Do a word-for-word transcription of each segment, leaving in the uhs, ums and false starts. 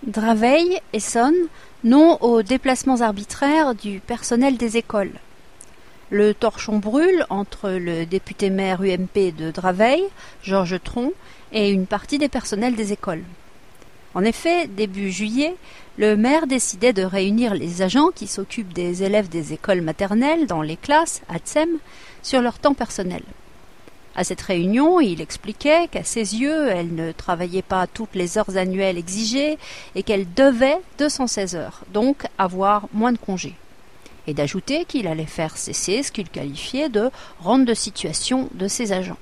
Draveil, Essonne, non aux déplacements arbitraires du personnel des écoles. Le torchon brûle entre le député-maire U M P de Draveil, Georges Tron, et une partie des personnels des écoles. En effet, début juillet, le maire décidait de réunir les agents qui s'occupent des élèves des écoles maternelles dans les classes, à Tsem, sur leur temps personnel. À cette réunion, il expliquait qu'à ses yeux, elle ne travaillait pas toutes les heures annuelles exigées et qu'elle devait deux cent seize heures, donc avoir moins de congés. Et d'ajouter qu'il allait faire cesser ce qu'il qualifiait de rente de situation de ses agents.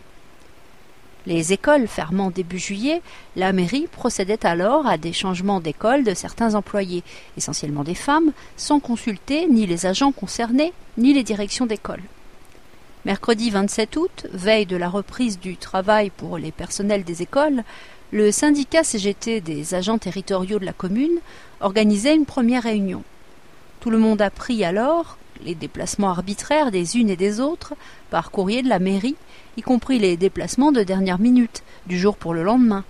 Les écoles fermant début juillet, la mairie procédait alors à des changements d'école de certains employés, essentiellement des femmes, sans consulter ni les agents concernés, ni les directions d'école. Mercredi vingt-sept août, veille de la reprise du travail pour les personnels des écoles, le syndicat C G T des agents territoriaux de la commune organisait une première réunion. Tout le monde apprit alors les déplacements arbitraires des unes et des autres par courrier de la mairie, y compris les déplacements de dernière minute, du jour pour le lendemain.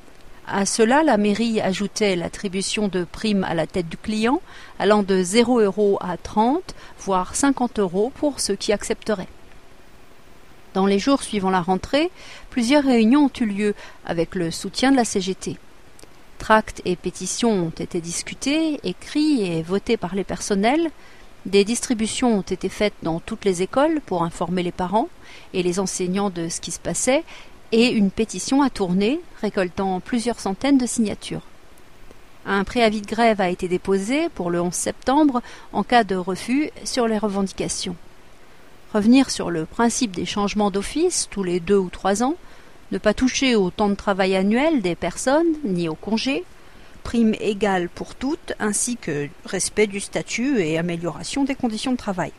À cela, la mairie ajoutait l'attribution de primes à la tête du client, allant de zéro euro à trente, voire cinquante euros pour ceux qui accepteraient. Dans les jours suivant la rentrée, plusieurs réunions ont eu lieu avec le soutien de la C G T. Tracts et pétitions ont été discutés, écrits et votés par les personnels. Des distributions ont été faites dans toutes les écoles pour informer les parents et les enseignants de ce qui se passait, et une pétition a tourné, récoltant plusieurs centaines de signatures. Un préavis de grève a été déposé pour le onze septembre en cas de refus sur les revendications. Revenir sur le principe des changements d'office tous les deux ou trois ans, ne pas toucher au temps de travail annuel des personnes, ni aux congés, prime égale pour toutes, ainsi que respect du statut et amélioration des conditions de travail.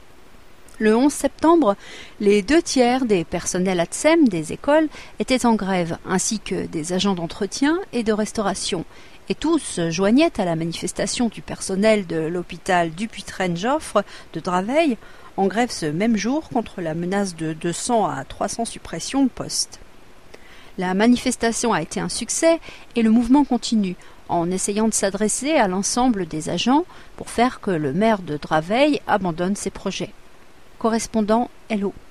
Le onze septembre, les deux tiers des personnels A T S E M des écoles étaient en grève, ainsi que des agents d'entretien et de restauration, et tous se joignaient à la manifestation du personnel de l'hôpital Dupuytren-Joffre de Draveil, en grève ce même jour contre la menace de deux cents à trois cents suppressions de postes. La manifestation a été un succès et le mouvement continue, en essayant de s'adresser à l'ensemble des agents pour faire que le maire de Draveil abandonne ses projets. Correspondant L O